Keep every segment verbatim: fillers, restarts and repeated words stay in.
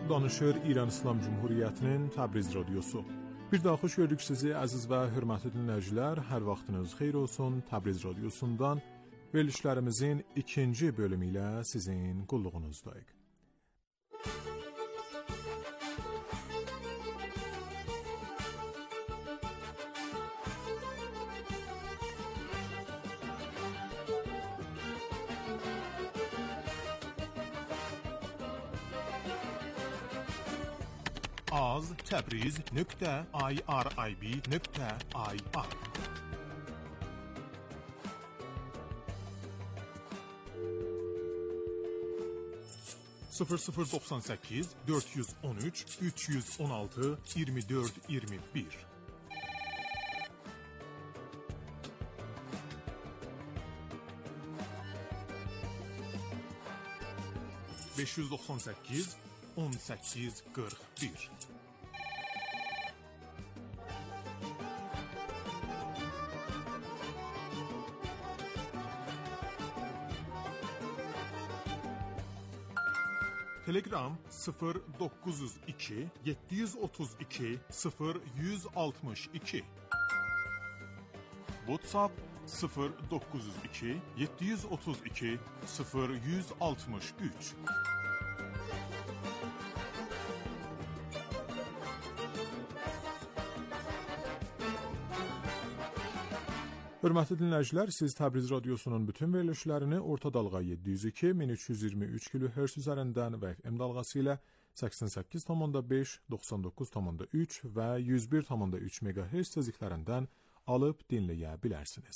danışır İran İslam Cumhuriyyətinin Təbriz radiosu. Bir daha xoş gördük sizi əziz və hörmətli dinləyicilər. Hər vaxtınız xeyir olsun. Təbriz radiosundan verilişlərimizin ikinci bölümü ilə sizin qulluğunuzdayıq. az təbriz nöqtə irib nöqtə ir sıfır sıfır doksan səkkiz dörd yüz on üç üç yüz on altı iyirmi dörd iyirmi bir beş yüz doxsan səkkiz on səkkiz qırx bir Telegram sıfır dokuz yüz iki yeddi yüz otuz iki sıfır yüz altmış iki WhatsApp sıfır dokuz yüz iki yeddi yüz otuz iki sıfır yüz altmış üç Hörmətli dinləyicilər, siz Təbriz radiosunun bütün verilişlərini orta dalğa yeddi yüz iki min üç yüz iyirmi üç kilohertz üzərindən və F M dalğası ilə səksən səkkiz nöqtə beş, doxsan doqquz nöqtə üç və yüz bir nöqtə üç megahertz tezliklərindən alıb dinləyə bilərsiniz.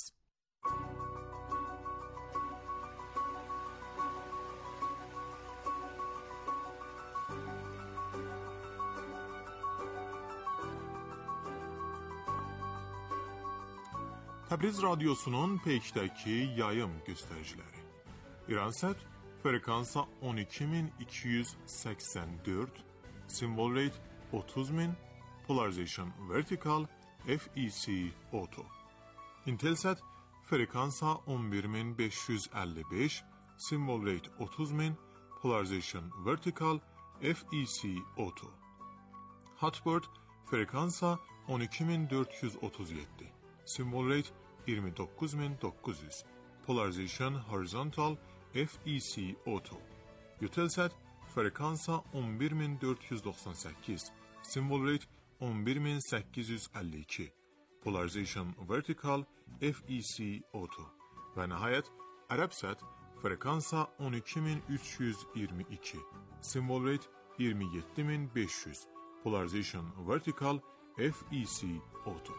Təbriz radiosunun peykdəki yayım göstəriciləri. İransat frekansa on iki min iki yüz səksən dörd, symbol rate otuz min, polarization vertical, F E C auto. Intelsat frekansa on bir min beş yüz əlli beş, symbol rate otuz min, polarization vertical, F E C auto. Hotbird frekansa on iki min dörd yüz otuz yeddi. Symbol rate iyirmi doqquz min doqquz yüz. Polarization horizontal F E C auto. Eutelsat frekansa on bir min dörd yüz doxsan səkkiz. Symbol rate on bir min səkkiz yüz əlli iki. Polarization vertical F E C auto. Və nəhayət Arabsat frekansa on iki min üç yüz iyirmi iki. Symbol rate iyirmi yeddi min beş yüz. Polarization vertical F E C auto.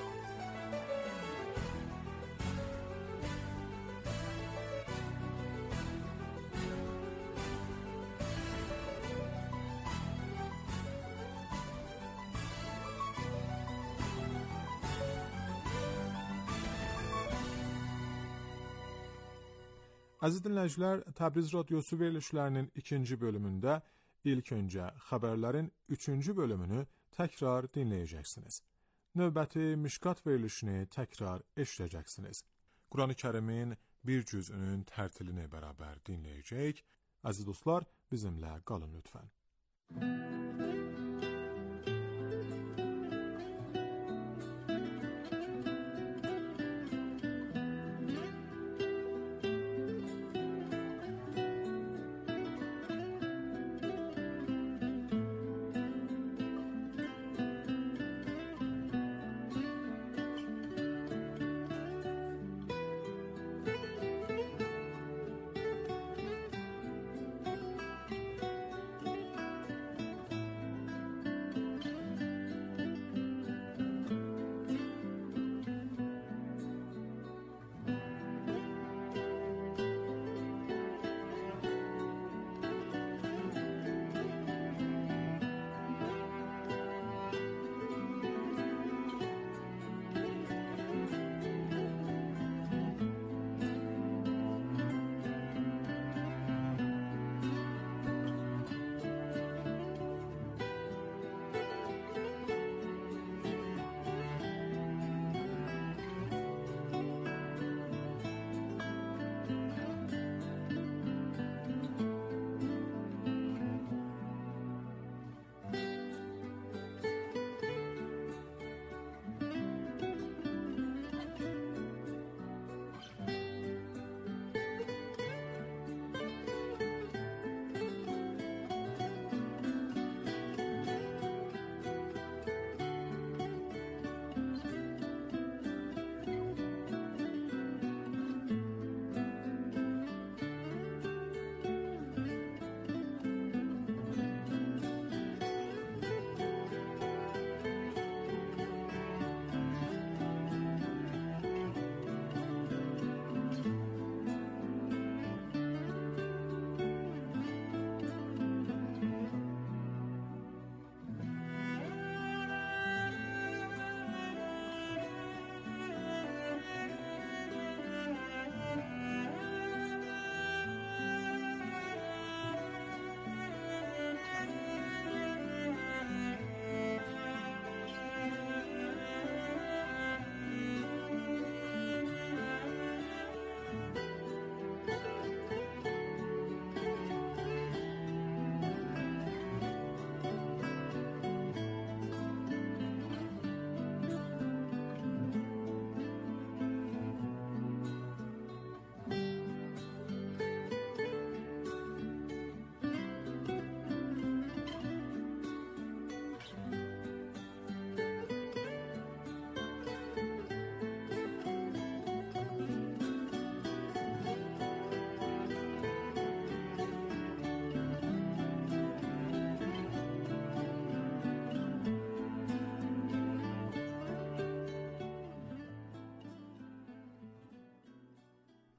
Əziz dinləyicilər, Təbriz radiosu verilişlərinin ikinci bölümündə ilk öncə xəbərlərin üçüncü bölümünü təkrar dinləyəcəksiniz. Növbəti Mişkat verilişini təkrar eşidəcəksiniz. Quran-ı Kərimin bir cüzünün tərtilini bərabər dinləyəcək. Əziz dostlar, bizimlə qalın lütfən.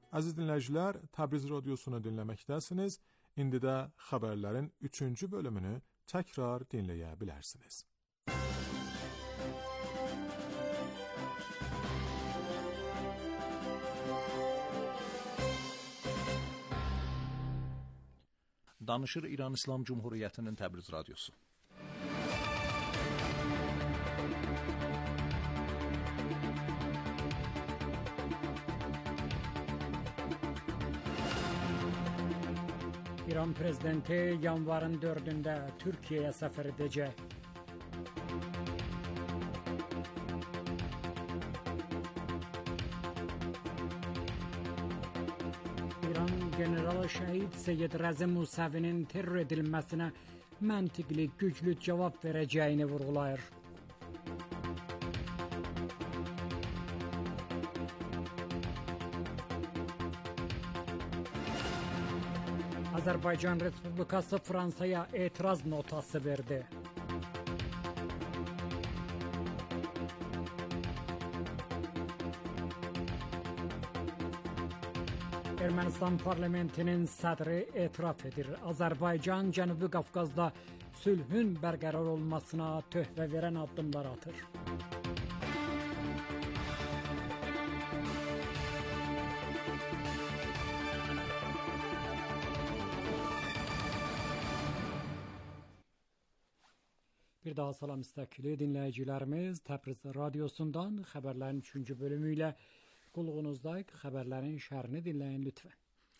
Əziz dinləyicilər, Təbriz radiosunu dinləməkdəsiniz. İndi də xəbərlərin üçüncü bölümünü təkrar dinləyə bilərsiniz. Danışır İran İslam Cumhuriyyətinin Təbriz radiosu. İran prezidenti yanvarın dördündə Türkiyəyə səfər edəcək. İran generalı şəhid Seyyid Rəzi Musəvinin terror edilməsinə məntiqli, güclü cavab verəcəyini vurğulayır. Azərbaycan Respublikası Fransaya etiraz notası verdi. Ermənistan parlamentinin sədri etiraf edir. Azərbaycan Cənubi Qafqazda sülhün bərqərar olmasına töhfə verən addımlar atır. Bir daha salam müstəqili dinləyicilərimiz, Təbriz radiosundan xəbərlərin üçüncü bölümü ilə qulluğunuzdayıq. Xəbərlərin şərhini dinləyin lütfən.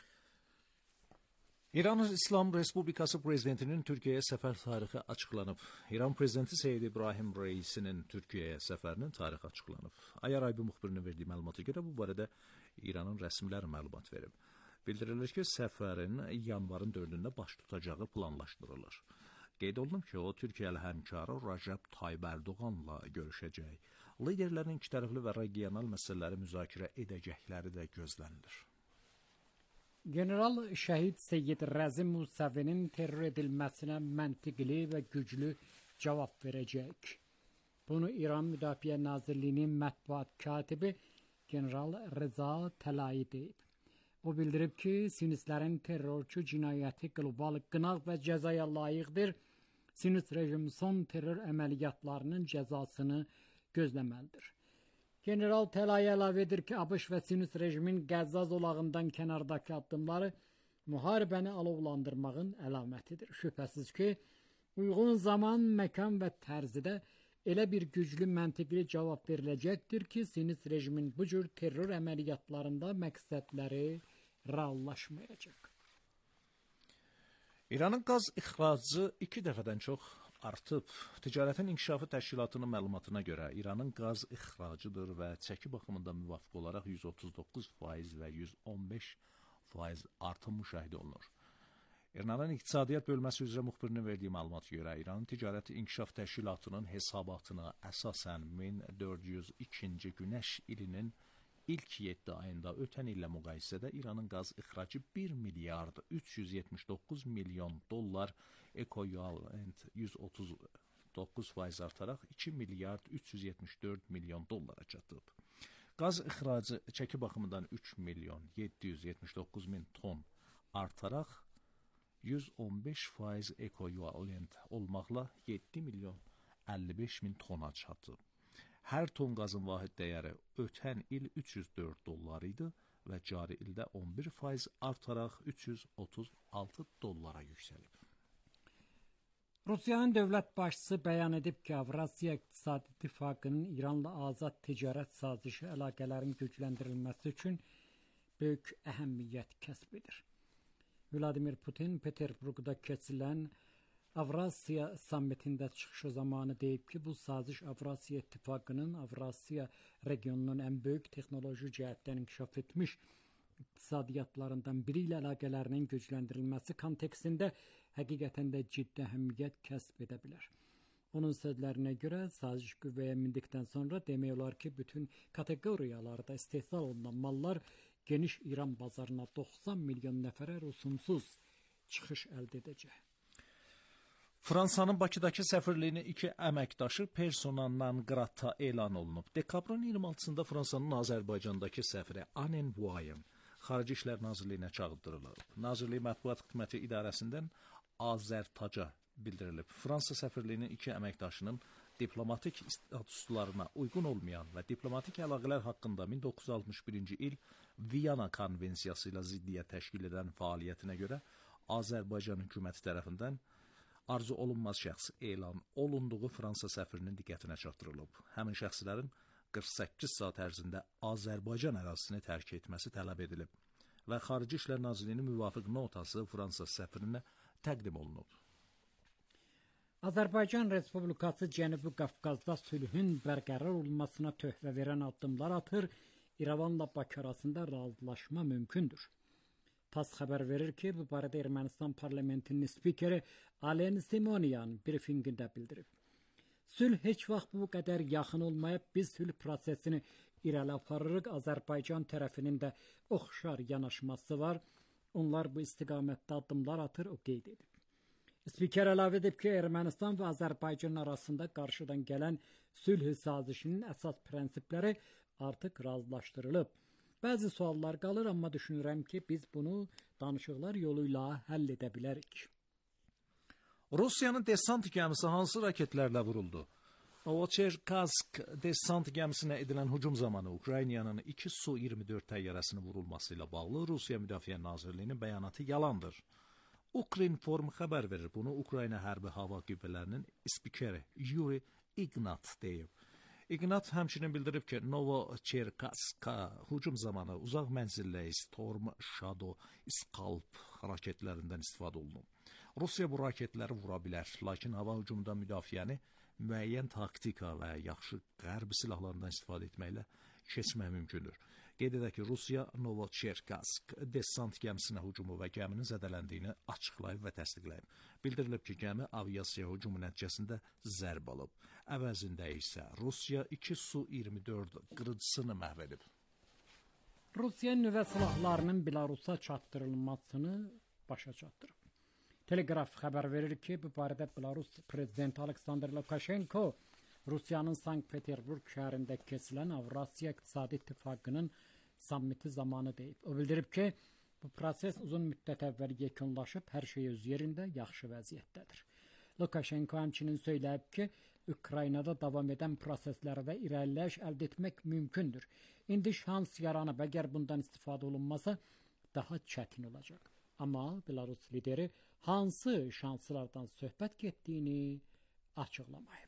İran İslam Respublikası prezidentinin Türkiyəyə səfər tarixi açıqlanıb. İran prezidenti Seyyid İbrahim Reisinin Türkiyəyə səfərinin tarixi açıqlanıb. Ayar Aybi müxbirinin verdiyi məlumata görə bu barədə İranın rəsmiləri məlumat verib. Bildirilir ki, səfərin yanvarın dördündə baş tutacağı planlaşdırılır. Qeyd olunub ki, o Türkiyəli həmkarı Rəcəb Tayyib Ərdoğanla görüşəcək. Liderlərin ikitərəfli və regional məsələləri müzakirə edəcəkləri də gözlənilir. General şəhid Seyyid Rəzi Musəvinin terror edilməsinə məntiqli və güclü cavab verəcək. Bunu İran Müdafiə Nazirliyinin mətbuat katibi General Rıza Təlayi deyib. O bildirib ki, sinistlərin terrorçu cinayəti qlobal qınaq və cəzaya layiqdir. Sinist rejim son terror əməliyyatlarının cəzasını gözləməlidir. General Təlayi əlavə edir ki, ABŞ və sinist rejimin Qəzza zolağından kənardakı addımları müharibəni alovlandırmağın əlamətidir. Şübhəsiz ki, uyğun zaman, məkan və tərzidə elə bir güclü məntiqli cavab veriləcəkdir ki, sinist rejimin bu cür terror əməliyyatlarında məqsədləri reallaşmayacaq. İranın qaz ixracı iki dəfədən çox artıb. Ticarətin İnkişafı Təşkilatının məlumatına görə İranın qaz ixracıdır və çəki baxımından müvafiq olaraq yüz otuz doqquz faiz və yüz on beş faiz artım müşahidə olunur. İranın İqtisadiyyat bölməsi üzrə müxbirinin verdiyi məlumata görə İranın Ticarəti İnkişaf Təşkilatının hesabatına əsasən min dörd yüz ikinci günəş ilinin ilk yeddi ayında ötən illə müqayisədə İranın qaz ixracı bir milyard üç yüz yetmiş doqquz milyon dollar, ekvivalent yüz otuz doqquz faiz artaraq iki milyard üç yüz yetmiş dörd milyon dollara çatıb. Qaz ixracı çəki baxımından üç milyon yeddi yüz yetmiş doqquz min ton artaraq yüz on beş faiz ekvivalent olmaqla yeddi milyon əlli beş min tona çatıb. Hər ton qazın vahid dəyəri ötən il üç yüz dörd dollar idi və cari ildə on bir faiz artaraq üç yüz otuz altı dollara yüksəlib. Rusiyanın dövlət başçısı bəyan edib ki, Avrasiya İqtisadi İttifaqının İranla azad ticarət sazişi əlaqələrin gücləndirilməsi üçün böyük əhəmiyyət kəsb edir. Vladimir Putin Peterburqda keçirilən Avrasiya sammitində çıxışı zamanı deyib ki, bu saziş Avrasiya İttifaqının Avrasiya regionunun ən böyük texnoloji cəhətdən inkişaf etmiş iqtisadiyyatlarından biri ilə əlaqələrinin gücləndirilməsi kontekstində həqiqətən də ciddi əhəmiyyət kəsb edə bilər. Onun sözlərinə görə saziş qüvvəyə mindikdən sonra demək olar ki, bütün kateqoriyalarda istehsal olunan mallar geniş İran bazarına doxsan milyon nəfərə rüsumsuz çıxış əldə edəcək. Fransanın Bakıdakı səfirliyinin iki əməkdaşı persona non grata elan olunub. Dekabrın iyirmi altısında Fransanın Azərbaycandakı səfiri Anen Vuayın Xarici İşlər Nazirliyinə çağırdırılıb. Nazirlik Mətbuat Xidməti İdarəsindən Azərtaca bildirilib. Fransa səfirliyinin iki əməkdaşının diplomatik statuslarına uyğun olmayan və diplomatik əlaqələr haqqında min doqquz yüz altmış birinci il Viyana Konvensiyası ilə ziddiyyət təşkil edən fəaliyyətinə görə Azərbaycan hökuməti tərəfindən arzu olunmaz şəxs elan olunduğu Fransa səfirinin diqqətinə çatdırılıb. Həmin şəxslərin qırx səkkiz saat ərzində Azərbaycan ərazisini tərk etməsi tələb edilib və Xarici İşlər Nazirliyinin müvafiq notası Fransa səfirinə təqdim olunub. Azərbaycan Respublikası Cənubi Qafqazda sülhün bərqərar olmasına töhfə verən addımlar atır, İrəvanla Bakı arasında razılaşma mümkündür. TASS xəbər verir ki, bu barədə Ermənistan parlamentinin spikeri Alen Simonyan brifinqində bildirib. Sülh heç vaxt bu qədər yaxın olmayıb, biz sülh prosesini irəli aparırıq, Azərbaycan tərəfinin də oxşar yanaşması var, onlar bu istiqamətdə addımlar atır, o qeyd edib. Spiker əlavə edib ki, Ermənistan və Azərbaycan arasında qarşıdan gələn sülh sazişinin əsas prinsipləri artıq razılaşdırılıb. Bəzi suallar qalır, amma düşünürəm ki, biz bunu danışıqlar yolu ilə həll edə bilərik. Rusiyanın desant gəmisi hansı raketlərlə vuruldu? Novocherkassk desant gəmisinə edilən hücum zamanı Ukraynanın iki Su iyirmi dörd təyyarəsinin vurulması ilə bağlı Rusiya Müdafiə Nazirliyinin bəyanatı yalandır. Ukrinform xəbər verir. Bunu Ukrayna hərbi hava qüvvələrinin spikeri Yuri Ignat deyib. Ignat həmçinin bildirib ki, Novocherkasska hücum zamanı uzaq mənzilli Storm Shadow Scalp raketlərindən istifadə olunub. Rusiya bu raketləri vura bilər, lakin hava hücumunda müdafiəni müəyyən taktika və yaxşı qərb silahlarından istifadə etməklə keçmək mümkündür. Qeyd edək ki, Rusiya Novocherkassk desant gəmisinə hücumu və gəminin zədələndiyini açıqlayıb və təsdiqləyib. Bildirilib ki, gəmi aviasiya hücumu nəticəsində zərb alıb. Əvəzində isə Rusiya iki Su iyirmi dörd qırıcısını məhv edib. Rusiya nüvə silahlarının Belarusa çatdırılmasını başa çatdırıb. Telegraf xəbər verir ki, bu barədə Belarus prezidenti Aleksandr Lukashenko Rusiyanın Sankt-Peterburg şəhərində keçilən Avrasiya İqtisadi İttifaqının sammiti zamanı deyib. O bildirib ki, bu proses uzun müddət əvvəl yekunlaşıb, hər şey öz yerində, yaxşı vəziyyətdədir. Lukashenko həmçinin söyləyib ki, Ukraynada davam edən proseslərdə irəliləyiş əldə etmək mümkündür. İndi şans yaranıb, əgər bundan istifadə olunmasa daha çətin olacaq. Amma Belarus lideri hansı şanslardan söhbət getdiyini açıqlamayıb.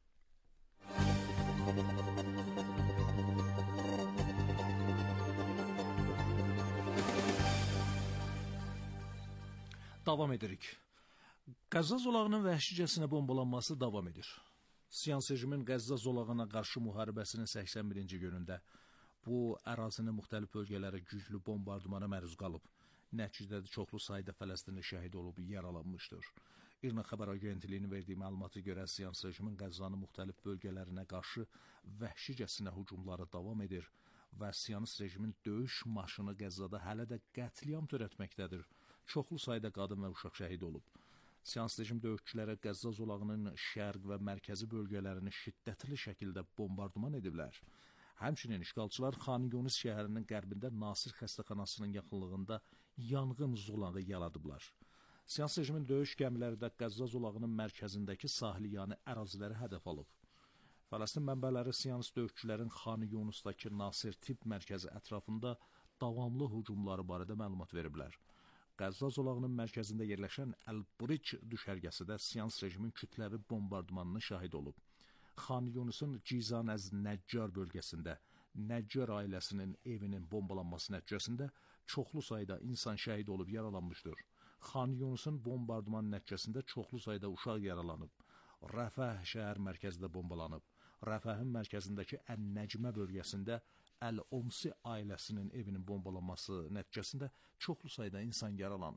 Davam edirik. Qəzza zolağının vəhşicəsinə bombalanması davam edir. Siyans rejimin Qəzza zolağına qarşı müharibəsinin səksən birinci günündə bu ərazinin müxtəlif bölgələri güclü bombardımana məruz qalıb. Nəticədə çoxlu sayda Fələstinli şəhid olub, yaralanmışdır. İRNA xəbər agentliyinin verdiyi məlumata görə Siyans rejimin Qəzzanın müxtəlif bölgələrinə qarşı vəhşicəsinə hücumları davam edir və Siyans rejimin döyüş maşını Qəzzada hələ də qətliam törətməkdədir. Çoxlu sayda qadın və uşaq şəhid olub. Siyans rejim döyüşçülərə Qəzza zolağının şərq və mərkəzi bölgələrini şiddətli şəkildə bombardıman ediblər. Həmçinin işğalçılar Xan Yunis şəhərinin qərbində Nasir xəstəxanasının yaxınlığında yanğın zolağı yaradıblar. Siyans rejimin döyüş gəmiləri də Qəzza zolağının mərkəzindəki sahiliyanı əraziləri hədəf alıb. Fələstin mənbələri Siyans döyüşçülərin Xan Yunisdakı Nasir tibb mərkəzi ətrafında davamlı hücumları barədə məlumat veriblər. Qəzza zolağının mərkəzində yerləşən Əl-Buric düşərgəsi də Siyans rejimin kütləvi bombardımanına şahid olub. Xan Yunisin Cizan əz Nəccar bölgəsində Nəccar ailəsinin evinin bombalanması nəticəsində çoxlu sayda insan şəhid olub yaralanmışdır. Xan Yunisin bombardıman nəticəsində çoxlu sayda uşaq yaralanıb. Rəfəh şəhər mərkəzində bombalanıb. Rəfəhin mərkəzindəki Ən-Nəcmə bölgəsində Əl-Omsi ailəsinin evinin bombalanması nəticəsində çoxlu sayda insan yaralanıb.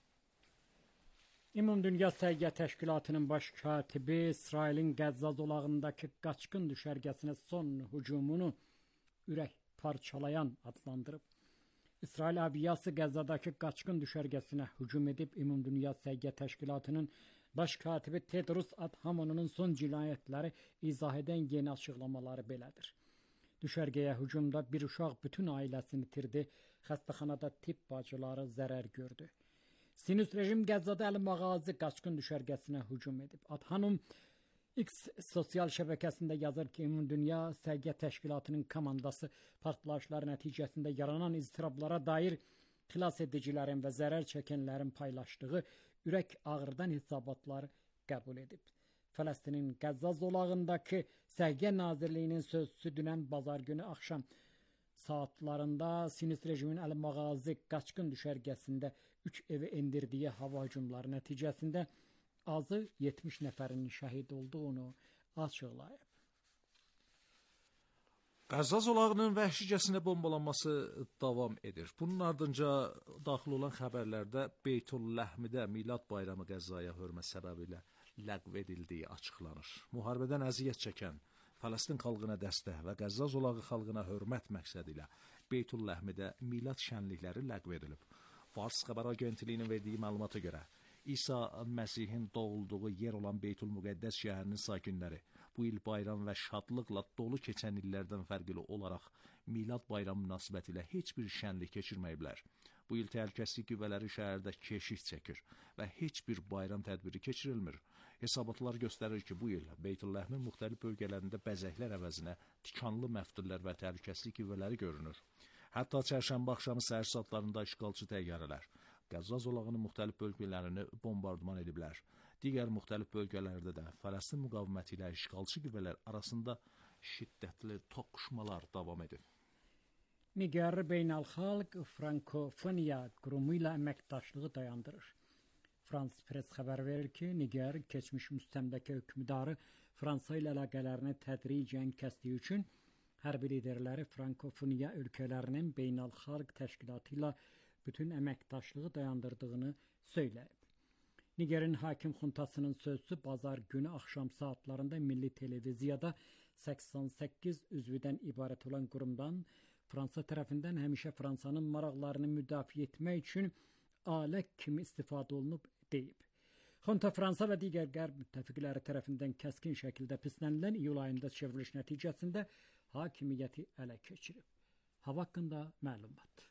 Ümumdünya Səhiyyə Təşkilatının baş katibi İsrailin Qəzza zolağındakı qaçqın düşərgəsinə son hücumunu ürək parçalayan adlandırıb. İsrail aviasiyası Qəzzadakı qaçqın düşərgəsinə hücum edib. Ümumdünya Səhiyyə Təşkilatının baş katibi Tedros Adhanom'un son cinayətləri izah edən yeni açıqlamaları belədir. Düşərgəyə hücumda bir uşaq bütün ailəsini itirdi. xəstəxanada tibb bacıları zərər gördü. Sinüs rejim Qəzzada Əli Mağazi qaçqın düşərgəsinə hücum edib. Adhanım X sosial şəbəkəsində yazır ki, Ümumi Dünya Səhiyyə Təşkilatının komandası partlayışlar nəticəsində yaranan iztirablara dair xilas edicilərin və zərər çəkənlərin paylaşdığı ürək ağrıdan hesabatları qəbul edib. Fələstinin Qəzza zolağındakı Səhiyyə Nazirliyinin sözçüsü dünən bazar günü axşam saatlarında Sinüs rejimin Əli Mağazi qaçqın düşərgəsində üç evi endirdiyi hava hücumları nəticəsində azı yetmiş nəfərin şəhid olduğunu açıqlayıb. Qəzza zolağının vəhşicəsinə bombalanması davam edir. Bunun ardınca daxil olan xəbərlərdə Beytülləhmidə Milad bayramı Qəzzaya hörmət səbəbilə ləğv edildiyi açıqlanır. Müharibədən əziyyət çəkən Fələstin xalqına dəstək və Qəzza zolağı xalqına hörmət məqsədi ilə Beytülləhmidə Milad şənlikləri ləğv edilib. Fars xəbər agentliyinin verdiyi məlumata görə İsa Məsihin doğulduğu yer olan Beytülmüqəddəs şəhərinin sakinləri bu il bayram və şadlıqla dolu keçən illərdən fərqli olaraq Milad bayramı münasibətilə heç bir şənlik keçirməyiblər. Bu il təhlükəsizlik qüvvələri şəhərdə keşik çəkir və heç bir bayram tədbiri keçirilmir. Hesabatlar göstərir ki, bu il Beytülləhmin müxtəlif bölgələrində bəzəklər əvəzinə tikanlı məftillər və təhlükəsizlik qüvvələri görünür. Hətta çərşənbə axşamı səhər saatlarında işğalçı təyyarələr Qəzza zolağının müxtəlif bölgələrini bombardman ediblər. Digər müxtəlif bölgələrdə də Fələstin müqaviməti ilə işğalçı qüvvələr arasında şiddətli toqquşmalar davam edir. Niger Beynəlxalq Frankofoniya qurumu ilə əməkdaşlığı dayandırır. Frans Press xəbər verir ki, Niger keçmiş müstəmləkə hökmdarı Fransa ilə əlaqələrini tədricən kəsdiyi üçün hərbi liderləri Frankofoniya ölkələrinin beynəlxalq təşkilatı ilə bütün əməkdaşlığı dayandırdığını söyləyib. Nigerin hakim xuntasının sözcüsü bazar günü axşam saatlarında Milli Televiziyada səksən səkkiz üzvdən ibarət olan qurumdan Fransa tərəfindən həmişə Fransanın maraqlarını müdafiə etmək üçün alə kimi istifadə olunub deyib. Xunta Fransa və digər qərb müttəfiqləri tərəfindən kəskin şəkildə pislənilən iyul ayında çevriliş nəticəsində hakimiyyəti ələ keçirib. Hava haqqında məlumat.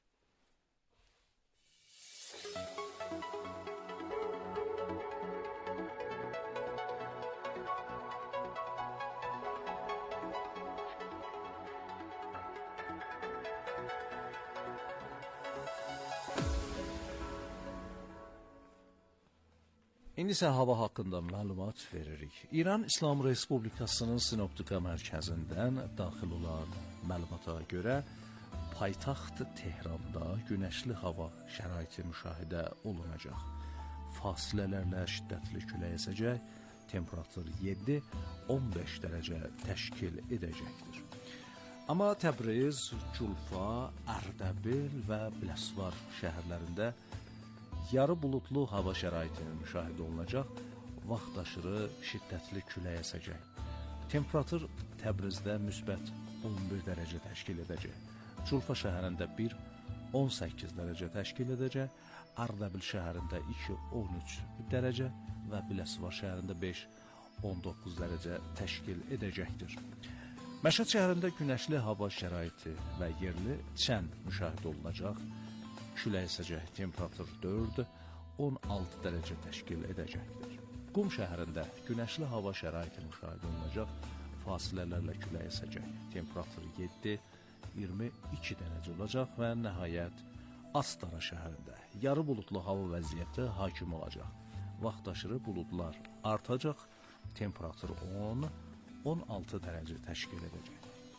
İndi isə hava haqqında məlumat veririk. İran İslam Respublikasının Sinoptika mərkəzindən daxil olan məlumata görə paytaxt Tehranda günəşli hava şəraiti müşahidə olunacaq. Fasilələrlə şiddətli külək əsəcək, temperatur yeddi on beş dərəcə təşkil edəcəkdir. Amma Təbriz, Culfa, Ərdəbil və Biləsuvar şəhərlərində yarı bulutlu hava şəraiti müşahidə olunacaq, vaxt aşırı şiddətli külək əsəcək. Temperatur Təbrizdə müsbət on bir dərəcə təşkil edəcək. Culfa şəhərində bir on səkkiz dərəcə təşkil edəcək, Ərdəbil şəhərində iki on üç dərəcə və Biləsuvar şəhərində beş on doqquz dərəcə təşkil edəcəkdir. Məşhəd şəhərində günəşli hava şəraiti və yerli çən müşahidə olunacaq. Külək əsəcək, temperatur dörd on altı dərəcə təşkil edəcəkdir. Qum şəhərində günəşli hava şəraiti müşahidə olunacaq, fasilələrlə külək əsəcək, temperatur yeddi iyirmi iki dərəcə olacaq və nəhayət Astara şəhərində yarı bulutlu hava vəziyyəti hakim olacaq. Vaxt aşırı buludlar artacaq, temperatur on on altı dərəcə təşkil edəcək.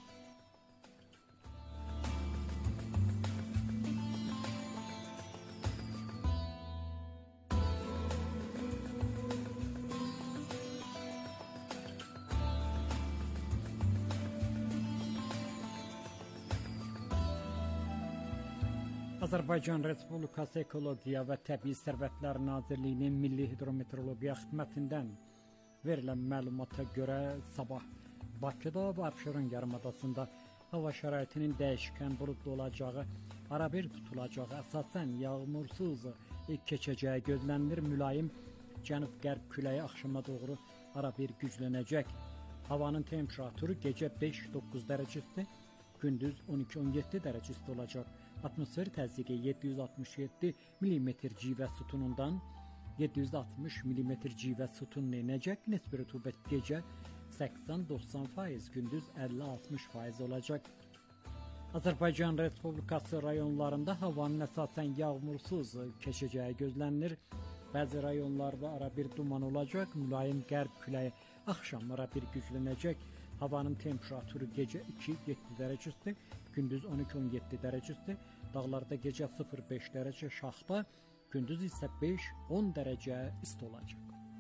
Azərbaycan Respublikası Ekologiya və Təbii Sərvətlər Nazirliyinin Milli Hidrometeorologiya xidmətindən verilən məlumata görə sabah Bakıda və Abşeron yarımadasında hava şəraitinin dəyişkən buludlu olacağı, arabir tutulacağı, əsasən yağmursuz keçəcəyi gözlənilir. Mülayim cənub-qərb küləyi axşama doğru arabir güclənəcək. Havanın temperaturu gecə beş doqquz dərəcə isti, gündüz on iki on yeddi dərəcə isti olacaq. Atmosfer təzyiqi yeddi yüz altmış yeddi millimetr civə sütunundan yeddi yüz altmış millimetr civə sütununa enəcək. Nisbi rütubət gecə səksən doxsan faiz, gündüz əlli altmış faiz olacaq. Azərbaycan Respublikası rayonlarında havanın əsasən yağmursuz keçəcəyi gözlənilir. Bəzi rayonlarda ara bir duman olacaq. Mülayim qərb küləyi axşamlara bir güclənəcək. Havanın temperaturu gecə iki yeddi dərəcə isti, gündüz on iki on yeddi dərəcə isti. Dağlarda gecə sıfır beş dərəcə şaxta, gündüz isə beş on dərəcə isti olacaq.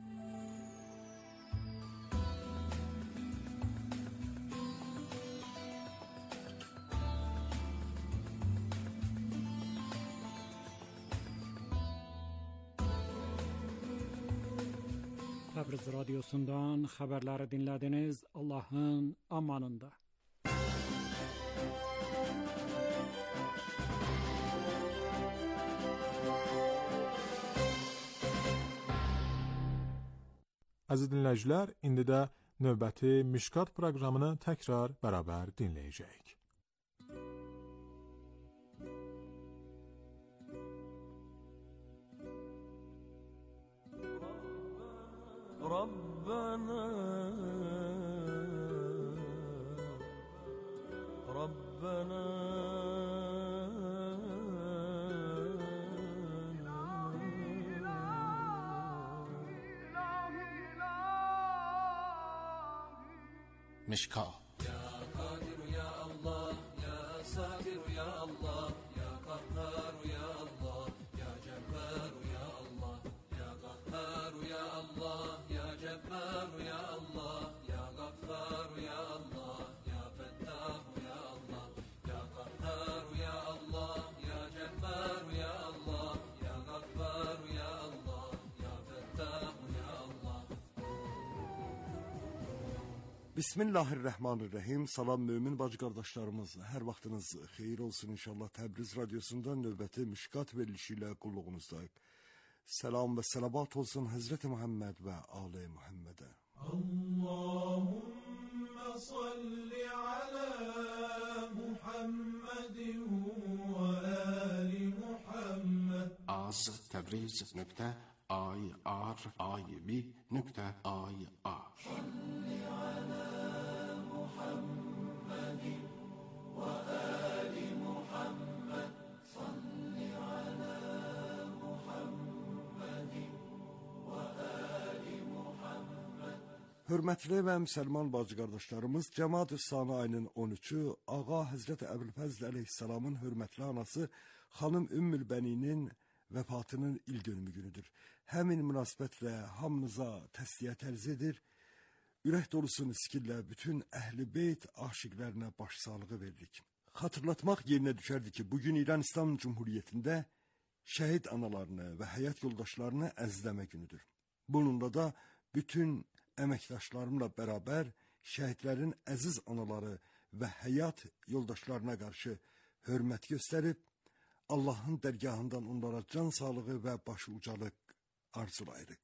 Təbriz radyosundan xəbərləri dinlədiniz. Allahın amanında. Əziz dinləyicilər, indi də növbəti Mişkat proqramını təkrar bərabər dinləyəcəyik. ربنا ربنا مشکا يا قادر يا الله يا صابر يا الله يا قهار يا الله يا جبار يا الله يا قهار يا الله يا جبار يا الله يا غفار يا الله يا فتاح يا الله يا قهار يا الله يا جبار يا الله يا غفار يا الله يا فتاح يا الله. Bismillahirrahmanirrahim. Salam mümin bacı qardaşlarımız. Hər vaxtınız xeyir olsun inşallah. Təbriz radyosundan növbəti Mişkat verilişi ilə qulluğunuzdayıq. Selam və salavat olsun Hazreti Muhammed və Ali Muhammedə. Allahümme salli ala Muhammedin ve ali Muhammed. از تبریز نکته آی آر آی بی نکته آی آر Hörmətli və müsəlman bacı qardaşlarımız, Cəmaat-ı Sani ayının on üçü Ağa Həzrəti Əbülfəzl əleyhissalamın hörmətli anası xanım Ümmül Bəninin vəfatının il dönümü günüdür. Həmin münasibətlə hamınıza təsliyyət ərz edir. Ürək dolusu miskillə bütün əhl-i beyt aşiqlərinə başsağlığı veririk. Xatırlatmaq yerinə düşərdi ki, bugün İran İslam Cumhuriyyətində şəhid analarını və həyat yoldaşlarını əzizləmə günüdür. Bununla da bütün əməkdaşlarımla bərabər şəhidlərin əziz anaları və həyat yoldaşlarına qarşı hörmət göstərib, Allahın dərgahından onlara can sağlığı və başı ucalıq arzulayırıq.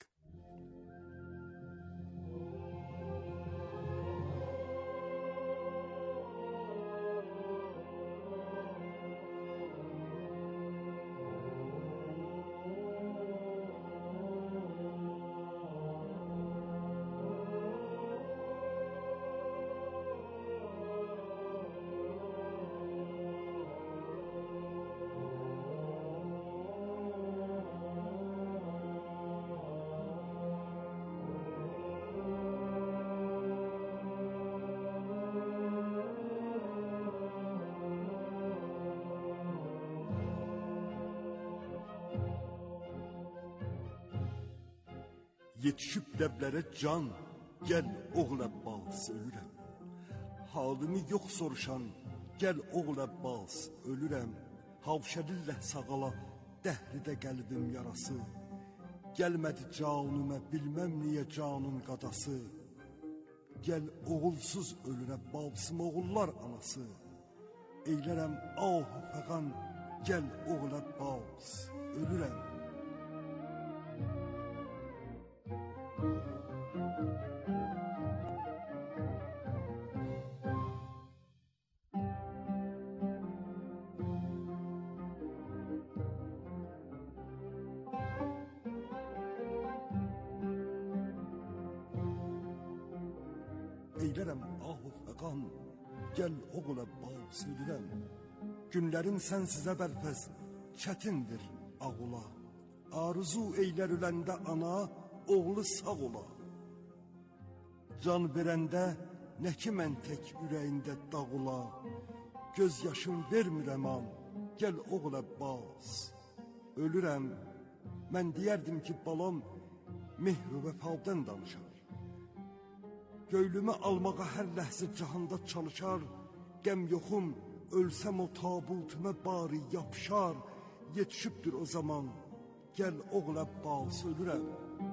Yetişib ləblərə can, gəl oğul Əbbas, ölürəm. Halimi yox soruşan, gəl oğul Əbbas, ölürəm. Havşərillə sağala, dəhridə qəlbim yarası. Gəlmədi canımə, bilməm niyə canın qadası. Gəl oğulsuz ölür Əbbasım, oğullar anası. Eylərəm ah-ı fəqan, gəl oğul Əbbas, ölürəm. eylərəm ah-u fəqan, gəl oğul Əbbas ölürəm. Günlərim sənsiz əbəlfəz, çətindir ağula. Arzu eylər öləndə ana, oğlu sağ ola. Can verəndə nə ki mən tək ürəyində dağula. Göz yaşım vermirəm an, gəl oğul Əbbas. Ölürəm, mən deyərdim ki balam mehr və vəfadan danışar. Göylümü almağa hər ləhzə cahanda çalışar. Qəm yoxum, ölsəm o tabutuma bari yapışar. Yetişibdir o zaman, gəl oğul Əbbas ölürəm.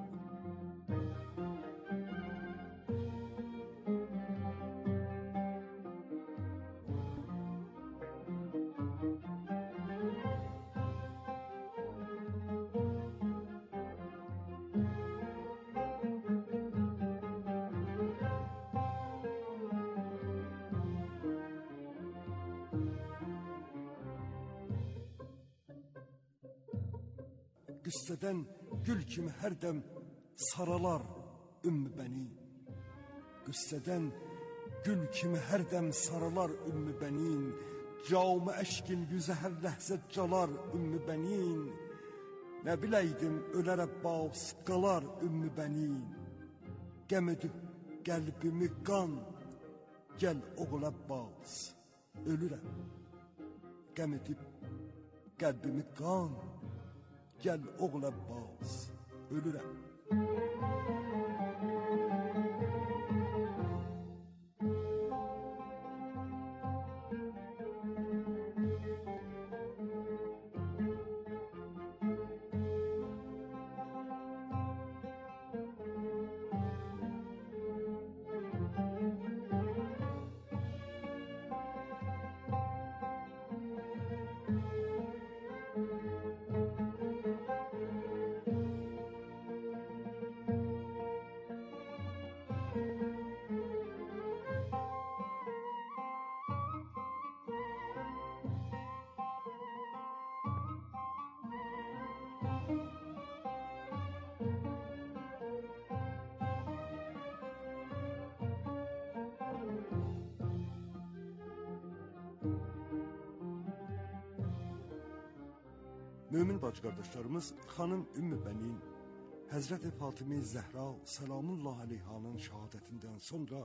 Qüssədən gül kimi hərdəm saralar ümmü bəni. Qüssədən gül kimi hərdəm saralar ümmü bənin. Camı əşkin yüzə hər ləhzə calar ümmü bənin. Nə biləydim ölər Əbbas qalar ümmü bənin. Qəm edib qəlbimi qan, gəl oğul Əbbas ölürəm. Qəm edib qəlbimi qan, gəl oğul Əbbas ölürəm. Mömin bacı qardaşlarımız xanım Ümmü Bənin Həzrəti Fatimə Zəhra Səlamullah Aleyhanın şəhadətindən sonra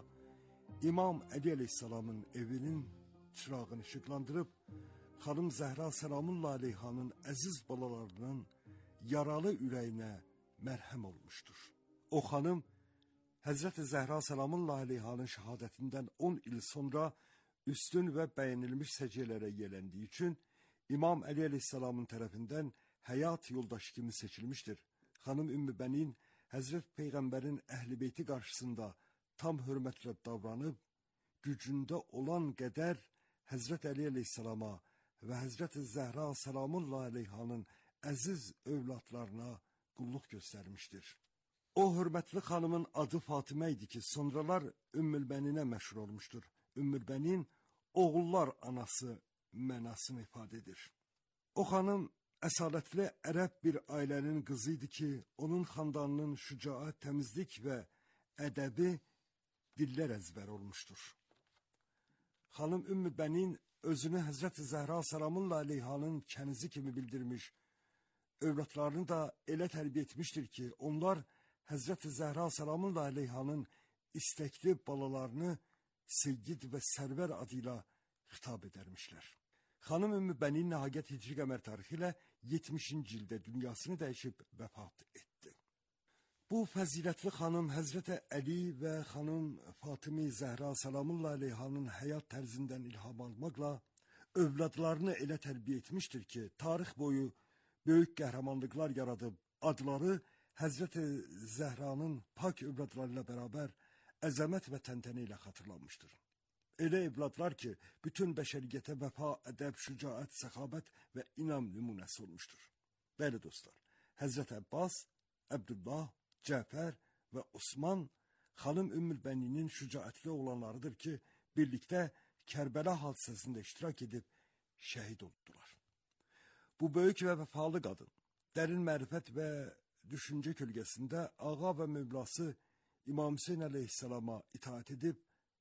İmam Əli Aleyhisselamın evinin çırağını işıqlandırıb xanım Zəhra Səlamullah Aleyhanın əziz balalarının yaralı ürəyinə mərhəm olmuşdur. O xanım Həzrəti Zəhra Səlamullah Aleyhanın şəhadətindən on il sonra üstün və bəyənilmiş səciyyələrə yeləndiyi üçün İmam Əli Aleyhisselamın tərəfindən həyat yoldaşı kimi seçilmişdir. Xanım Ümmü Bənin Həzrət Peyğəmbərin əhl-i beyti qarşısında tam hörmətlə davranıb, gücündə olan qədər Həzrət Əli Aleyhisselama və Həzrət Zəhra Səlamullah Aleyhanın əziz övladlarına qulluq göstərmişdir. O hörmətli xanımın adı Fatimə idi ki, sonralar Ümmül Bəninə məşhur olmuşdur. Ümmül Bənin oğullar anası mənasını ifadə edir. O xanım əsalətli ərəb bir ailənin qızı idi ki, onun xandanının şücaət, təmizlik və ədəbi dillər əzbər olmuşdur. Xanım Ümmü Bənin özünü Həzrət Zəhra Səlamullah Aleyhanın kənizi kimi bildirmiş, övladlarını da elə tərbiyə etmişdir ki, onlar Həzrət Zəhra Səlamullah Aleyhanın istəkli balalarını Seyyid və Sərvər adıyla xitab edərmişlər. Xanım Ümmü Bənin nəhayət hicri qəmər tarixi ilə yetmişinci ildə dünyasını dəyişib vəfat etdi. Bu fəzilətli xanım Həzrət Əli və xanım Fatimə Zəhra Səlamullah Aleyhanın həyat tərzindən ilham almaqla övladlarını elə tərbiyə etmişdir ki, tarix boyu böyük qəhrəmanlıqlar yaradıb, adları Həzrət Zəhranın pak övladları ilə bərabər əzəmət və təntənə ilə xatırlanmışdır. Elə evladlar ki, bütün bəşəriyyətə vəfa, ədəb, şücaət, səxavət və inam nümunəsi olmuşdur. Bəli dostlar, Həzrət Əbbas, Əbdullah, Cəfər və Osman xanım Ümmül Bəninin şücaətli oğlanlarıdır ki, birlikdə Kərbəla hadisəsində iştirak edib şəhid oldular. Bu böyük və vəfalı qadın, dərin mərifət və düşüncə kölgəsində ağa və mövlası İmam Hüseyn əleyhisselama itaat edib,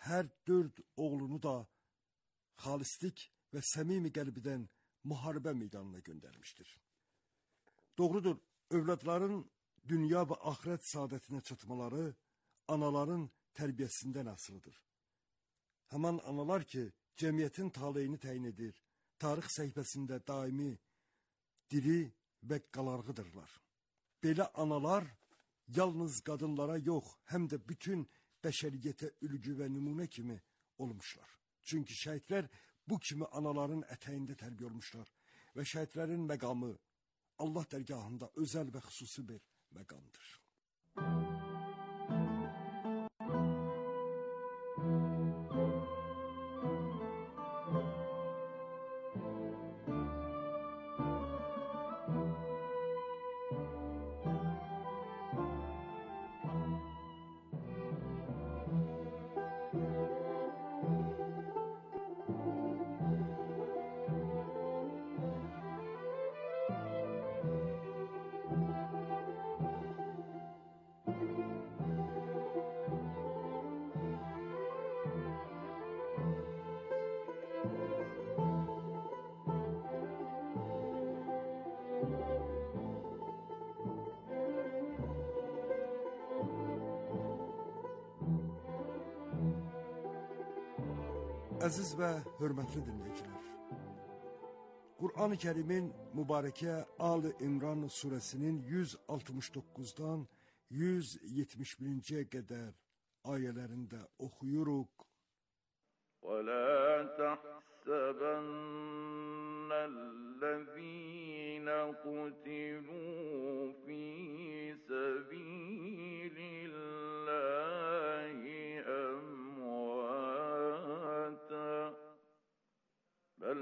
hər dörd oğlunu da xalislik və səmimi qəlbidən müharibə meydanına göndərmişdir. Doğrudur, övladların dünya və axirət saadətinə çatmaları anaların tərbiyəsindən asılıdır. Həman analar ki, cəmiyyətin taleyini təyin edir, tarix səhifəsində daimi, diri və qalarğıdırlar. Belə analar yalnız qadınlara yox, həm də bütün bəşəriyyətə ülgü və nümunə kimi olmuşlar. Çünki şəhidlər bu kimi anaların ətəyində tərbiyə olmuşlar və şəhidlərin məqamı Allah dərgahında özəl və xüsusi bir məqamdır. Əziz və hörmətli dinləyicilər, Qur'an-ı Kərimin mübarəkə Ali İmran surəsinin yüz altmış doqquzdan yüz yetmiş birinciyə qədər ayələrində oxuyuruq. وَلَا تَحْسَبَنَّ الَّذِينَ قُتِلُوا فِي سَبِيلِ اللَّهِ أَمْوَاتًا بَلْ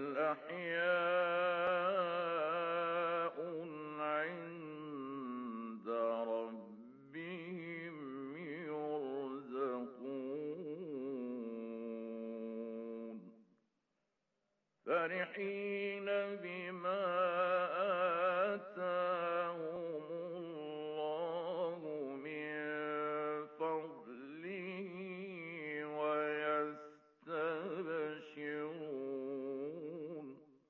أَحْيَاءٌ عِندَ رَبِّهِمْ يُرْزَقُونَ فَرِحِينَ بِمَا آتَاهُمُ اللَّهُ مِنْ فَضْلِهِ وَيَسْتَبْشِرُونَ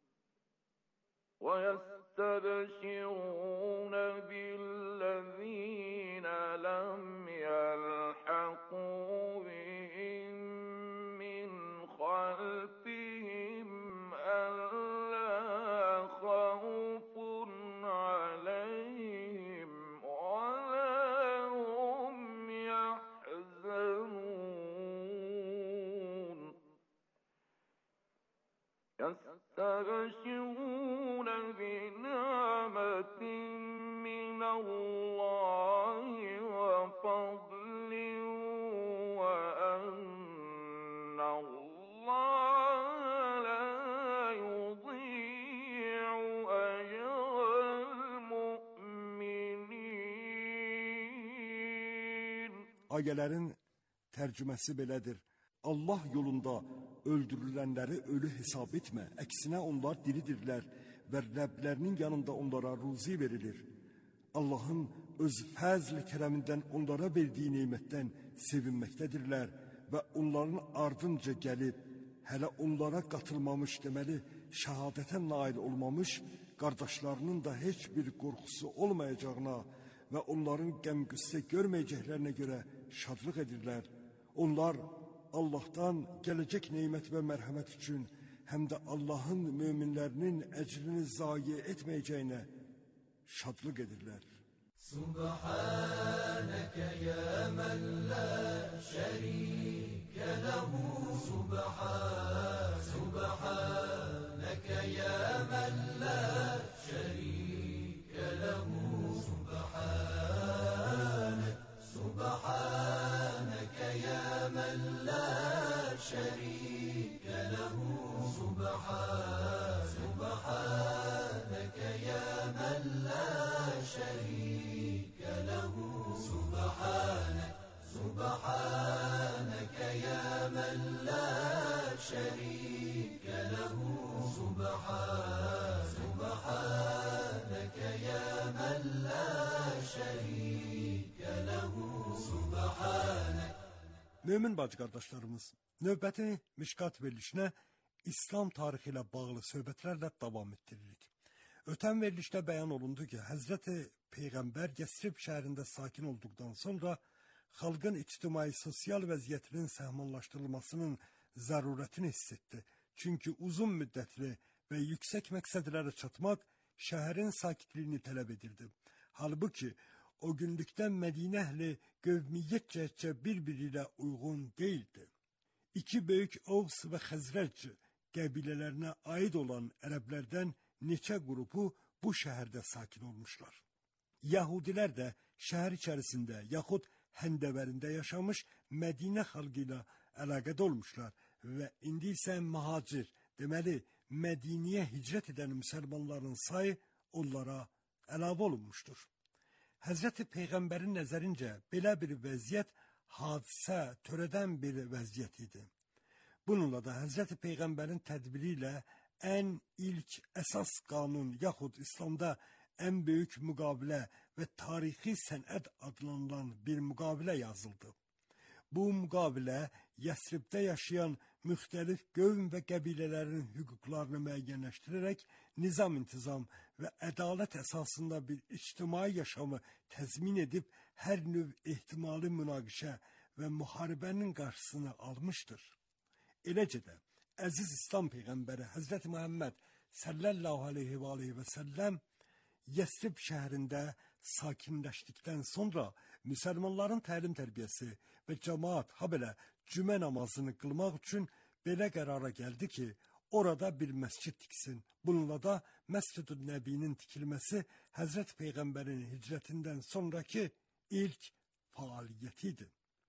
وَيَسْتَبْشِرُونَ بِالَّذِينَ لَمْ يَلْحَقُوا بِهِمْ مِنْ خَلْفِهِمْ أَلَّا خَوْفٌ عَلَيْهِمْ وَلَا هُمْ يَحْزَنُونَ يَسْتَبْشِرُونَ بِنِعْمَةٍ مِّنَ اللَّهِ وَفَضْلٍ وَأَنَّ اللَّهَ لَا يُضِيعُ أَجْرَ الْمُؤْمِنِينَ. Ayələrin tərcüməsi belədir. Allah yolunda öldürülənləri ölü hesab etmə, əksinə onlar diridirlər və Rəblərinin yanında onlara ruzi verilir. Allahın öz fəzl kərəmindən onlara verdiyi neymətdən sevinməkdədirlər və onların ardınca gəlib, hələ onlara qatılmamış deməli, şəhadətə nail olmamış, qardaşlarının da heç bir qorxusu olmayacağına və onların qəm-qüssə görməyəcəklərinə görə şadlıq edirlər. Onlar Allah'tan gələcək neymət və mərhəmət üçün həm də Allah'ın müminlərinin əcrini zayi etməyəcəyinə şadlıq edirlər. Subhaneke ya men la şerike lehu. Subhan Subhaneke ya men la şerike lehu. Subhanek Subhaneke ya men la şerike lehu. Subhan Subhaneke ya men la şerike lehu. Subhanek Subhaneke ya men la şerike lehu. Subhan Subhaneke ya men la şerike lehu. Subhanek. Mömin bacı qardaşlarımız, növbəti Mişkat verilişinə İslam tarixi ilə bağlı söhbətlərlə davam etdiririk. Ötən verilişdə bəyan olundu ki, Həzrəti Peyğəmbər Yəsrib şəhərində sakin olduqdan sonra xalqın ictimai sosial vəziyyətinin səhmanlaşdırılmasının zərurətini hiss etdi. Çünki uzun müddətli və yüksək məqsədlərə çatmaq şəhərin sakitliyini tələb edirdi. Halbuki o günlükdən Mədinə əhli qövmiyyət cəhətcə bir-biri ilə uyğun deyildi. İki böyük Ovs və Xəzrəc qəbilələrinə aid olan ərəblərdən neçə qrupu bu şəhərdə sakin olmuşlar. Yahudilər də şəhər içərisində yaxud həndəvərində yaşamış Mədinə xalqı ilə əlaqədə olmuşlar və indi isə mühacir, deməli Mədinəyə hicrət edən müsəlmanların sayı onlara əlavə olunmuşdur. Həzrəti Peyğəmbərin nəzərincə belə bir vəziyyət hadisə törədən bir vəziyyət idi. Bununla da Həzrəti Peyğəmbərin tədbiri ilə ən ilk əsas qanun yaxud İslamda ən böyük müqavilə və tarixi sənət adlanılan bir müqavilə yazıldı. Bu müqavilə Yəsribdə yaşayan müxtəlif qövm və qəbilələrin hüquqlarını müəyyənləşdirərək nizam-intizam və ədalət əsasında bir ictimai yaşamı təzmin edib hər növ ehtimali münaqişə və müharibənin qarşısını almışdır. Eləcə də əziz İslam Peyğəmbəri Həzrəti Muhammed sallallahu aleyhi və aleyhi və səlləm Yəsrib şəhərində sakinləşdikdən sonra müsəlmanların təlim tərbiyəsi və cəmaat ha belə cümə namazını qılmaq üçün belə qərara gəldi ki, orada bir məscid tiksin. Bununla da Məscid-ü Nəbinin tikilməsi Həzrət Peyğəmbərin hicrətindən sonraki ilk fəaliyyəti idi.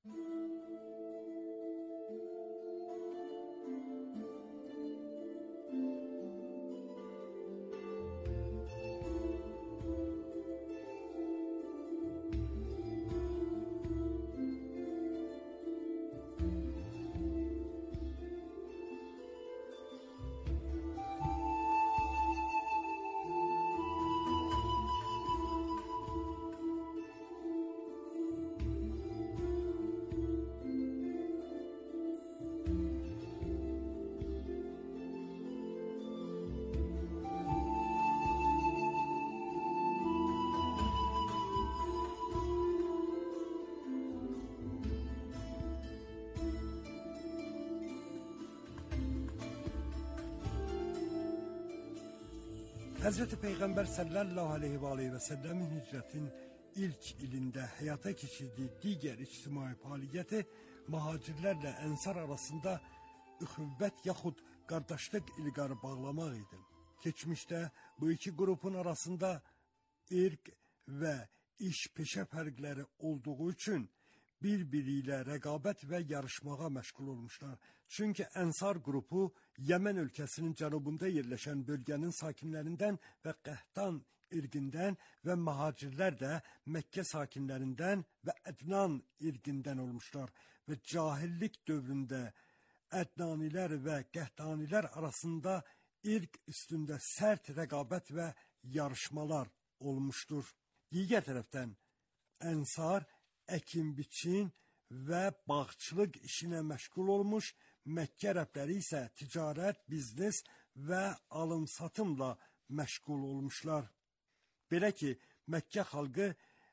Həzrəti Peyğəmbər sallallahu aleyhi və aleyhi və səlləmin hicrətin ilk ilində həyata keçirdiyi digər ictimai fəaliyyəti mühacirlərlə ənsar arasında üxüvvət yaxud qardaşlıq ilqarı bağlamaq idi. Keçmişdə bu iki qrupun arasında irq və iş peşə fərqləri olduğu üçün bir-biri ilə rəqabət və yarışmağa məşğul olmuşlar. Çünki Ənsar qrupu Yəmən ölkəsinin cənubunda yerləşən bölgənin sakinlərindən və Qəhtan irqindən və mühacirlər də Məkkə sakinlərindən və Ədnan irqindən olmuşlar və cahillik dövründə Ədnanilər və Qəhtanilər arasında irq üstündə sərt rəqabət və yarışmalar olmuşdur. Digər tərəfdən Ənsar əkin-biçin və bağçılıq işinə məşğul olmuş, Məkkə ərəbləri isə ticarət, biznes və alım-satımla məşğul olmuşlar. Belə ki, Məkkə xalqı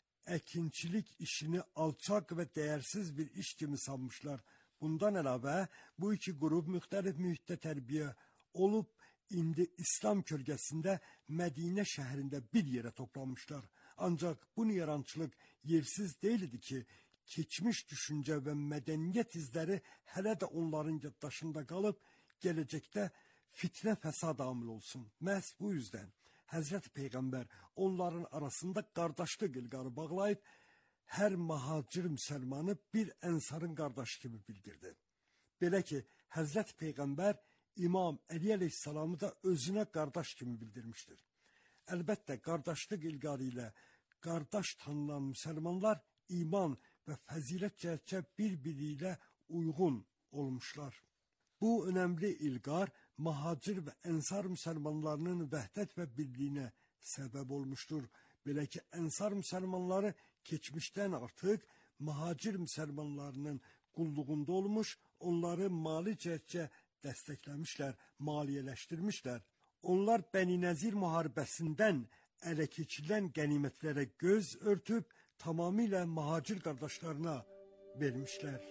əkinçilik işini alçaq və dəyərsiz bir iş kimi sanmışlar. Bundan əlavə, bu iki qrup müxtəlif mühitdə tərbiyə olub, indi İslam kölgəsində Mədinə şəhərində bir yerə toplanmışlar. Ancaq bu yarançılıq yersiz deyildi ki, keçmiş düşüncə və mədəniyyət izləri hələ də onların yaddaşında qalıb, gələcəkdə fitnə fəsad amil olsun. Məhz bu yüzdən Həzrət Peyğəmbər onların arasında qardaşlıq ilqarı bağlayıb, hər mühacir müsəlmanı bir ənsarın qardaşı kimi bildirdi. Belə ki, Həzrət Peyğəmbər İmam Əli əleyhissalamı da özünə qardaş kimi bildirmişdir. Əlbəttə, qardaşlıq ilqarı ilə qardaş tanınan müsəlmanlar iman və fəzilət cəhətcə bir-biri ilə uyğun olmuşlar. Bu önəmli ilqar mühacir və ənsar müsəlmanlarının vəhdət və birliyinə səbəb olmuşdur. Belə ki, ənsar müsəlmanları keçmişdən artıq mühacir müsəlmanlarının qulluğunda olmuş, onları mali cəhətcə dəstəkləmişlər, maliyyələşdirmişlər. Onlar Bəni Nəzir müharibəsindən ələ keçirilən qənimətlərə göz örtüb, tamamilə mühacir qardaşlarına vermişlər.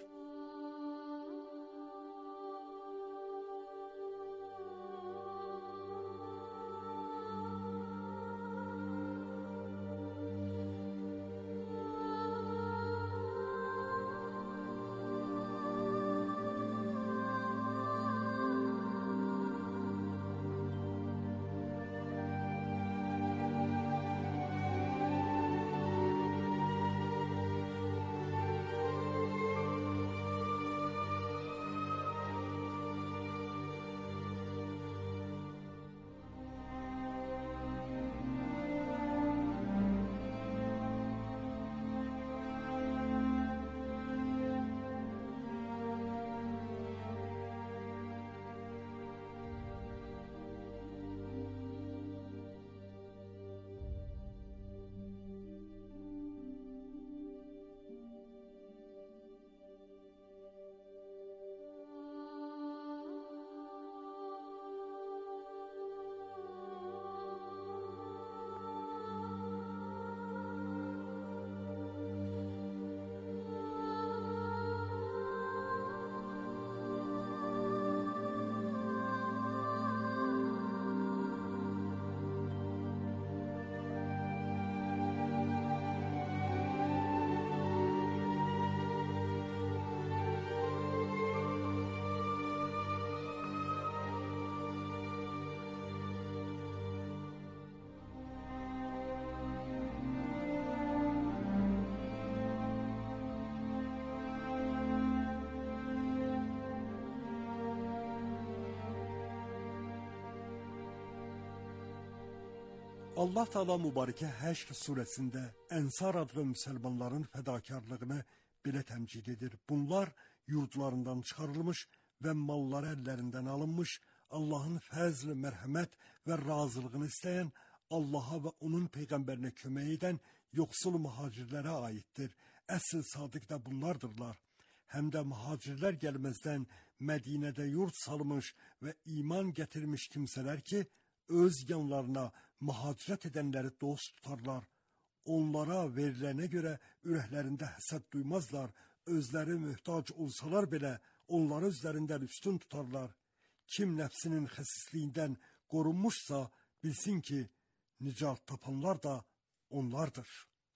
Allah Teala mübarəkə Həşr surəsində Ənsar adlı müsəlmanların fədakarlığını belə təmcid edir. Bunlar yurdlarından çıxarılmış və malları əllərindən alınmış, Allahın fəzl, mərhəmət və razılığını istəyən, Allaha və onun peyğəmbərinə kömək edən yoxsul mühacirlərə aiddir. Əsl sadiq də bunlardırlar. Həm də mühacirlər gəlməzdən Mədinədə yurt salmış və iman gətirmiş kimsələr ki, öz yanlarına mühacirət edənləri dost tutarlar. Onlara verilənə görə ürəklərində həsəd duymazlar. Özləri möhtac olsalar belə onları özlərindən üstün tutarlar. Kim nəfsinin xəsisliyindən qorunmuşsa bilsin ki, nicat tapanlar da onlardır.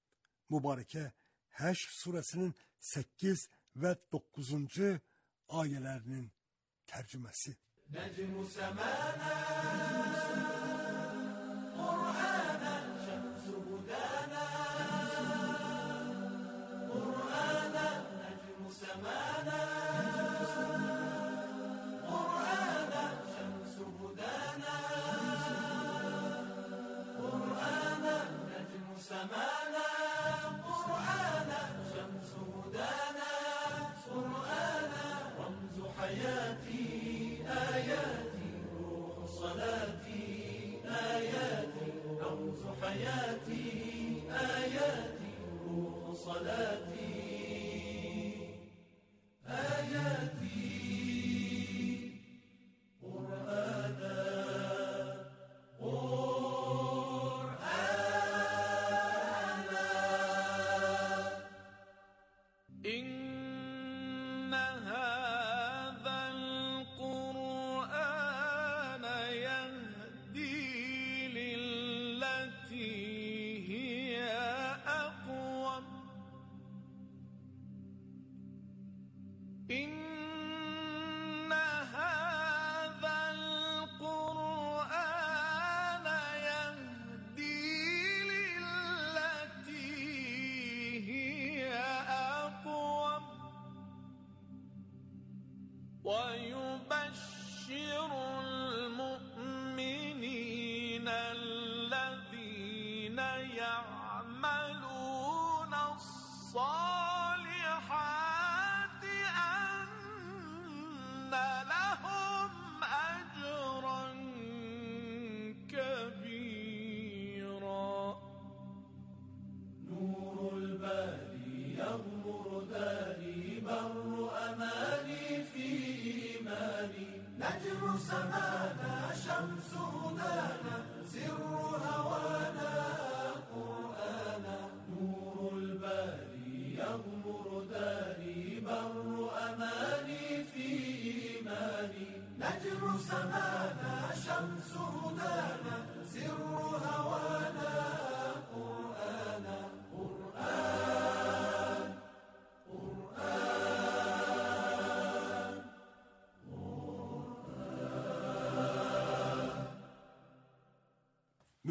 Mübarəkə Həşr surəsinin səkkiz və doqquzuncu ayələrinin tərcüməsi. نجم سمانا قرآنا شمس هدانا قرآنا نجم سمانا قرآنا شمس هدانا قرآنا نجم سمانا قرآنا شمس هدانا قرآنا رمز حياتي آياتي روح صلاتي آياتي رمز حياتي آياتي روح صلاتي آياتي قرآنا قرآنا إن هذا القرآن يهدي للتي هي أقوم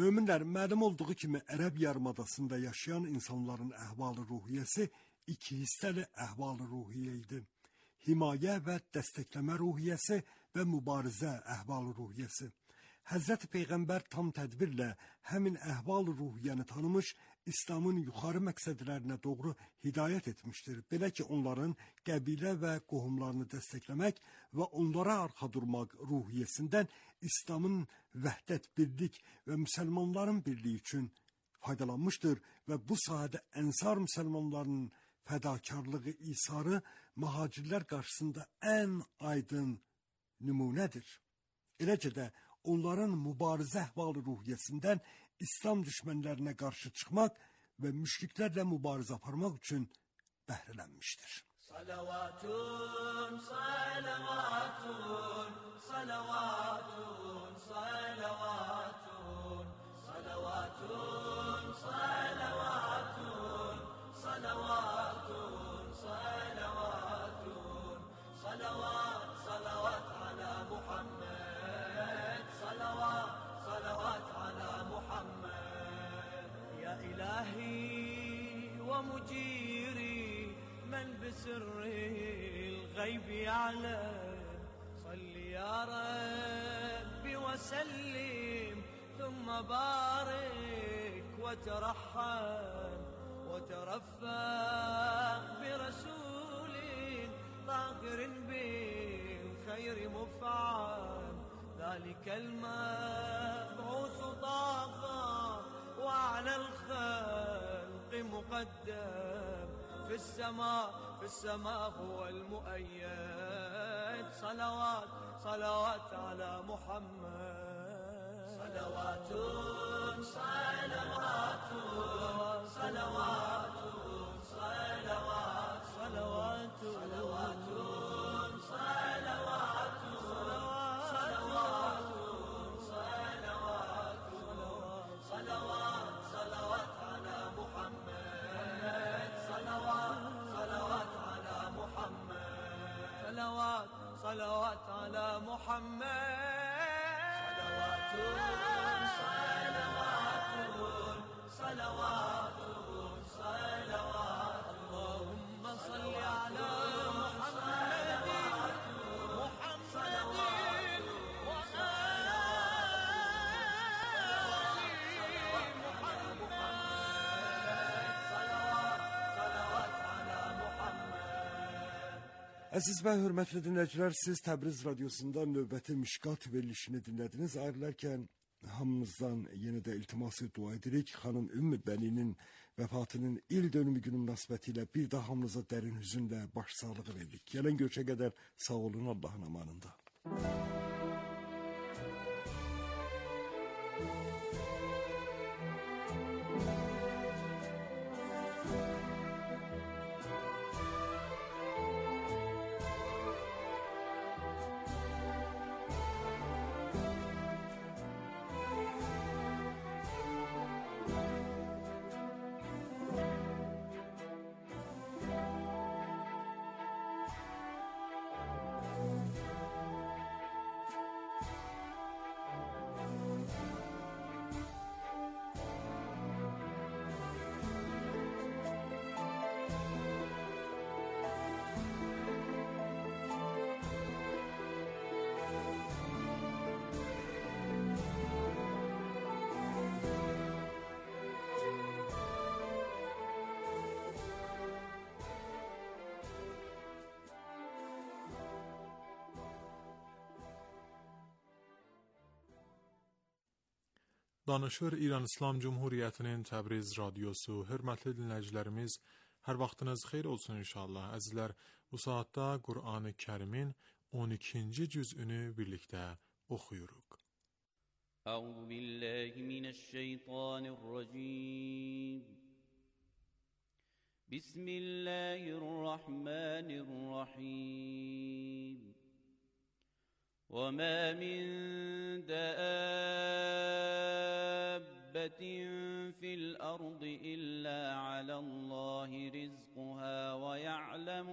Möminlər, məlum olduğu kimi Ərəb yarımadasında yaşayan insanların əhval-ruhiyyəsi iki hissəli əhval-ruhiyyə idi. Himayə və dəstəkləmə ruhiyyəsi və mübarizə əhval-ruhiyyəsi. Həzrət Peyğəmbər tam tədbirlə həmin əhval-ruhiyyəni tanımış, İslamın yuxarı məqsədlərinə doğru hidayət etmişdir. Belə ki, onların qəbilə və qohumlarını dəstəkləmək və onlara arxa durmaq ruhiyyəsindən İslamın vəhdət, birlik və müsəlmanların birliyi üçün faydalanmışdır və bu sahədə ənsar müsəlmanlarının fədakarlığı, isarı mühacirlər qarşısında ən aydın nümunədir. Eləcə də onların mübarizə əhval-ruhiyyəsindən İslam düşmənlərinə qarşı çıxmaq və müşriklərlə mübarizə aparmaq üçün bəhrələnmişdir. Salavatun, salavatun, salavatun, salavatun, salavatun, salavatun, salavatun, salavatun, salavat, salavat ala Muhammed, salavat, salavat ala Muhammed. Ya ilahi wa mujiri من بسر الغيب يعلم صل يا ربي وسلم ثم بارك وترحم وترفق برسول طاهر بالخير مفعم ذلك المبعوث طاغى وعلى الخلق مقدم في السماء في السماء هو المؤيد صلوات صلوات على محمد صلوات صلوات صلوات صلوات صلوات صلوات صلوات صلوات صلوات صلوات صلوات على محمد صلوات صلوات على محمد صلوات صلوات على محمد صلوات صلوات صلوات اللهم صل على محمد محمد وآل Əziz və hörmətli dinləyicilər, siz Təbriz Radiyosunda növbəti Mişqat verilişini dinlədiniz. Ayrılarkən hamımızdan yenə də iltiması dua edirik. Xanım Ümmü Bəninin vəfatının il dönümü günü münasibətilə bir daha hamımıza dərin hüzünlə başsağlığı veririk. Gələn görüşə qədər sağ olun, Allahın amanında. Danışır İran İslam Cumhuriyyətinin Təbriz Radiosu. Hörmətli dinləyicilərimiz, hər vaxtınız xeyir olsun inşallah. Əzizlər, bu saatda Qur'an-ı Kərimin on ikinci cüzünü birlikdə oxuyuruq. Əuzu billahi mineşşeytanirracim. Bismillahirrahmanirrahim. وما من دابة في الأرض إلا على الله رزقها ويعلم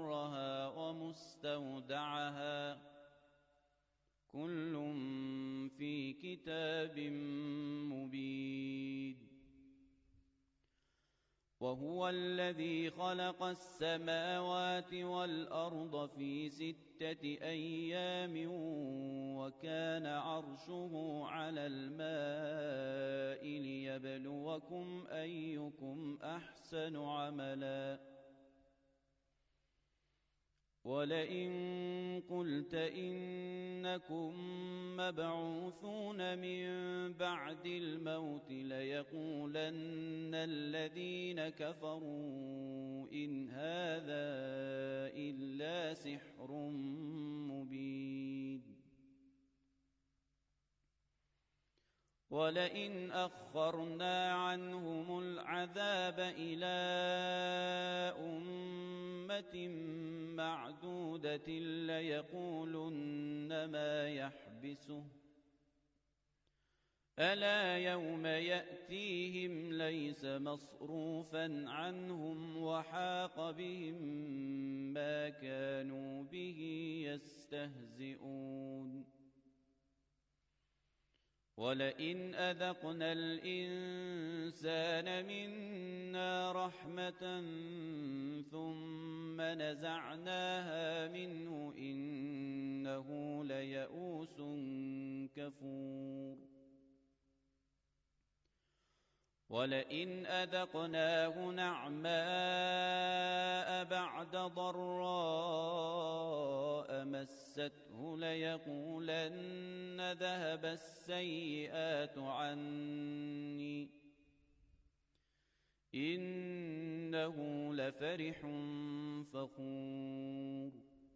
مستقرها ومستودعها كل في كتاب مبين. وهو الذي خلق السماوات والأرض في ستة أيام وكان عرشه على الماء ليبلوكم أيكم أحسن عملا. ولئن قلت إنكم مبعوثون من بعد الموت ليقولن الذين كفروا إن هذا إلا سحر مبين. ولئن أخرنا عنهم العذاب إلى أمة معدودة ليقولن ما يحبسه ألا يوم يأتيهم ليس مصروفا عنهم وحاق بهم ما كانوا به يستهزئون. ولئن أذقنا الإنسان منا رحمة ثم نزعناها منه إنه ليئوس كفور. ولئن أذقناه نعماء بعد ضراء مسته ليقولن ذهب السيئات عني إنه لفرح فخور.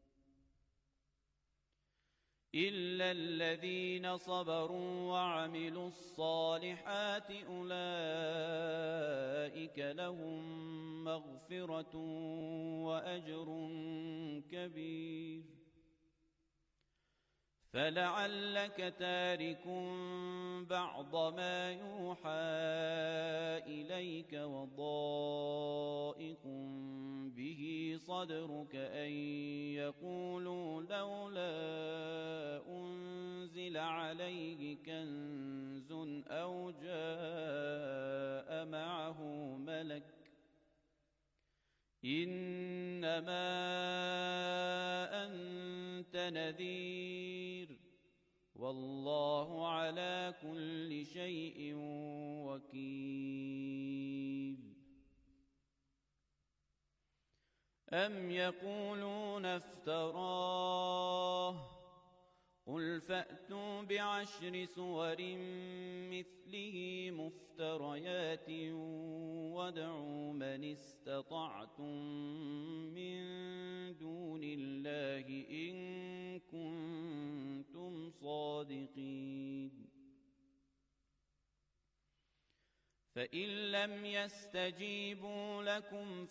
إلا الذين صبروا وعملوا الصالحات أولئك لهم مغفرة وأجر كبير. فلعلك تارك بعض ما يوحى إليك وضائق به صدرك أن يقولوا لولا أنزل عليه كنز أو جاء معه ملك إنما أنت نذير والله على كل شيء وكيل. أم يقولون افتراه قل فأتوا بعشر سور مثله مفتريات وادعوا من استطعتم من دون الله إن كنتم صادقين. فإن لم يستجيبوا لكم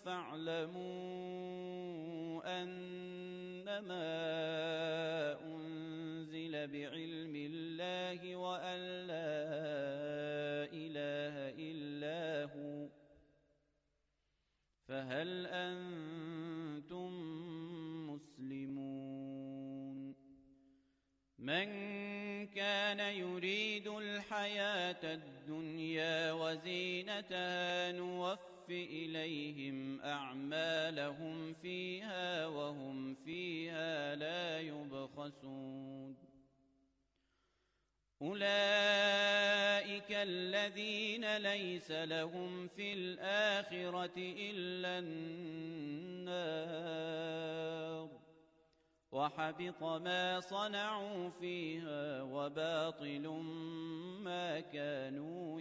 فاعلموا أنما أنزل بعلم الله وأن لا إله إلا هو فهل أنتم مسلمون. من كان يريد الحياة الدنيا وزينتها نوف إليهم أعمالهم فيها وهم فيها لا يبخسون. أولئك الذين ليس لهم في الآخرة إلا النار وحبط ما صنعوا فيها وباطل ما كانوا